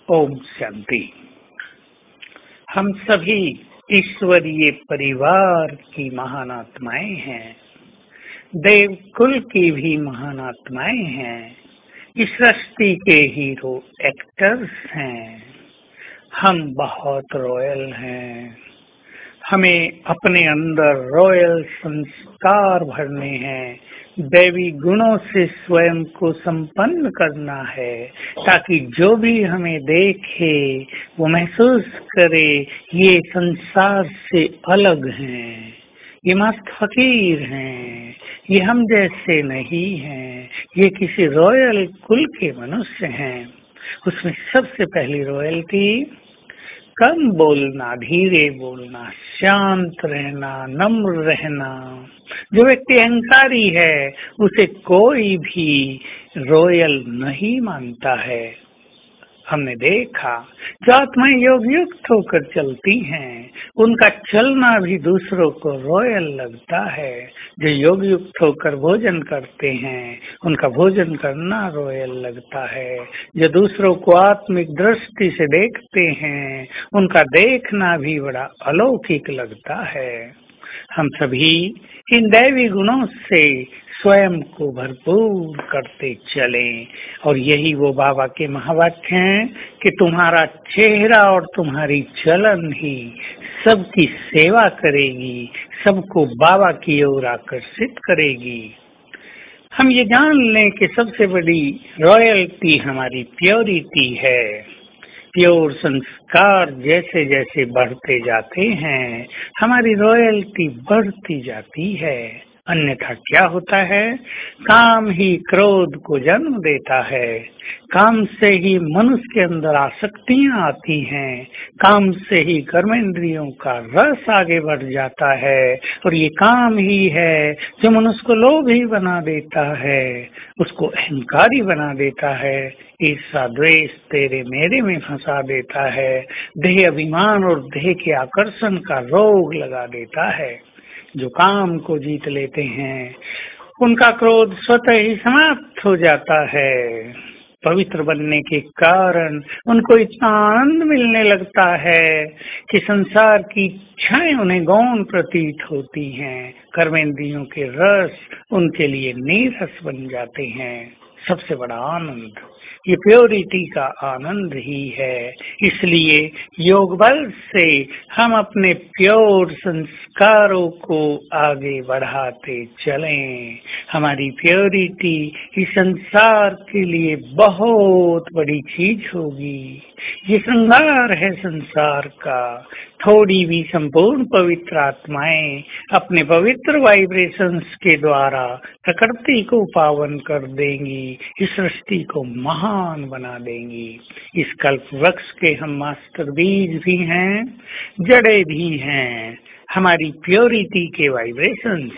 ओम शांति। हम सभी ईश्वरीय परिवार की महान आत्माएं हैं, देव कुल की भी महान आत्माएं हैं, इस सृष्टि के हीरो एक्टर्स हैं। हम बहुत रॉयल हैं। हमें अपने अंदर रॉयल संस्कार भरने हैं, दैवी गुणों से स्वयं को संपन्न करना है, ताकि जो भी हमें देखे वो महसूस करे ये संसार से अलग हैं, ये मस्त फकीर हैं, ये हम जैसे नहीं हैं, ये किसी रॉयल कुल के मनुष्य हैं। उसमें सबसे पहली रॉयल्टी कम बोलना, धीरे बोलना, शांत रहना, नम्र रहना। जो व्यक्ति अहंकारी है उसे कोई भी रॉयल नहीं मानता है। हमने देखा जो आत्माएं योग युक्त होकर चलती हैं उनका चलना भी दूसरों को रॉयल लगता है। जो योग युक्त होकर भोजन करते हैं उनका भोजन करना रॉयल लगता है। जो दूसरों को आत्मिक दृष्टि से देखते हैं उनका देखना भी बड़ा अलौकिक लगता है। हम सभी इन दैवी गुणों से स्वयं को भरपूर करते चलें, और यही वो बाबा के महावाक्य हैं कि तुम्हारा चेहरा और तुम्हारी चलन ही सबकी सेवा करेगी, सबको बाबा की ओर आकर्षित करेगी। हम ये जान लें कि सबसे बड़ी रॉयल्टी हमारी प्योरिटी है। प्योर संस्कार जैसे जैसे बढ़ते जाते हैं हमारी रॉयल्टी बढ़ती जाती है। अन्यथा क्या होता है, काम ही क्रोध को जन्म देता है। काम से ही मनुष्य के अंदर आसक्तियां आती हैं, काम से ही कर्मेंद्रियों का रस आगे बढ़ जाता है, और ये काम ही है जो मनुष्य को लोभी बना देता है, उसको अहंकारी बना देता है, ईर्ष्या द्वेष तेरे मेरे में फंसा देता है, देह अभिमान और देह के आकर्षण का रोग लगा देता है। जो काम को जीत लेते हैं उनका क्रोध स्वतः ही समाप्त हो जाता है। पवित्र बनने के कारण उनको इतना आनंद मिलने लगता है कि संसार की इच्छाएं उन्हें गौण प्रतीत होती हैं। कर्मेंद्रियों के रस उनके लिए नीरस बन जाते हैं। सबसे बड़ा आनंद ये प्योरिटी का आनंद ही है। इसलिए योग बल से हम अपने प्योर संस्कारों को आगे बढ़ाते चलें। हमारी प्योरिटी इस संसार के लिए बहुत बड़ी चीज होगी। ये श्रृंगार है संसार का। थोड़ी भी संपूर्ण पवित्र आत्माएं अपने पवित्र वाइब्रेशंस के द्वारा प्रकृति को पावन कर देंगी, इस सृष्टि को महान बना देंगी। इस कल्प वृक्ष के हम मास्टर बीज भी हैं, जड़ें भी हैं। हमारी प्योरिटी के वाइब्रेशंस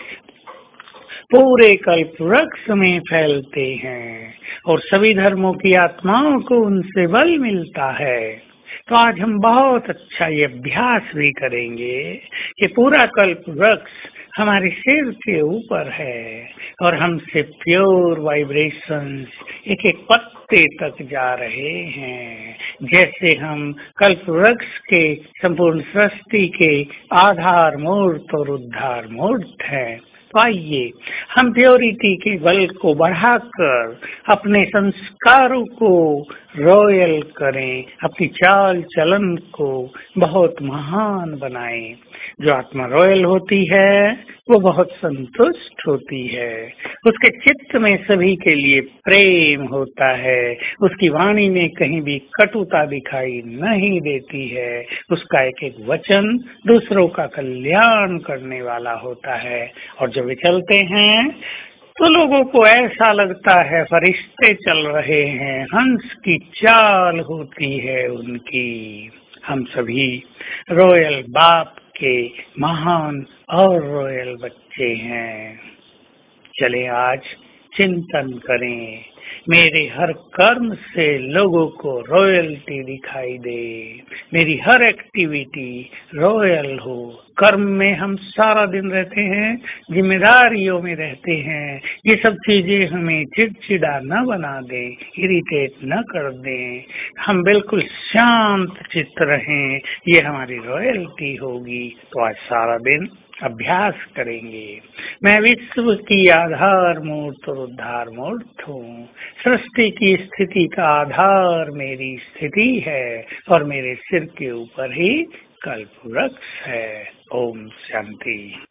पूरे कल्प वृक्ष में फैलते हैं और सभी धर्मों की आत्माओं को उनसे बल मिलता है। तो आज हम बहुत अच्छा ये अभ्यास भी करेंगे कि पूरा कल्प वृक्ष हमारे सिर के ऊपर है और हमसे प्योर वाइब्रेशंस एक एक पत्ते तक जा रहे हैं। जैसे हम कल्प वृक्ष के संपूर्ण सृष्टि के आधार मूर्त और उद्धार मूर्त हैं। तो आइए हम प्योरिटी के बल को बढ़ाकर अपने संस्कारों को रॉयल करें, अपनी चाल चलन को बहुत महान बनाएं। जो आत्मा रॉयल होती है वो बहुत संतुष्ट होती है। उसके चित्त में सभी के लिए प्रेम होता है। उसकी वाणी में कहीं भी कटुता दिखाई नहीं देती है। उसका एक एक वचन दूसरों का कल्याण करने वाला होता है। और जब वे चलते हैं तो लोगों को ऐसा लगता है फरिश्ते चल रहे हैं, हंस की चाल होती है उनकी। हम सभी रॉयल बाप के महान और रॉयल बच्चे हैं। चले आज चिंतन करें। मेरे हर कर्म से लोगों को रॉयल्टी दिखाई दे। मेरी हर एक्टिविटी रॉयल हो। कर्म में हम सारा दिन रहते हैं, जिम्मेदारियों में रहते हैं। ये सब चीजें हमें चिड़चिड़ा न बना दें, इरिटेट न कर दें। हम बिल्कुल शांत चित्त रहें, ये हमारी रॉयल्टी होगी। तो आज सारा दिन अभ्यास करेंगे। मैं विश्व की आधार मूर्त और उद्धार मूर्त हूँ। सृष्टि की स्थिति का आधार मेरी स्थिति है और मेरे सिर के ऊपर ही कल्प वृक्ष है। ओम शांति।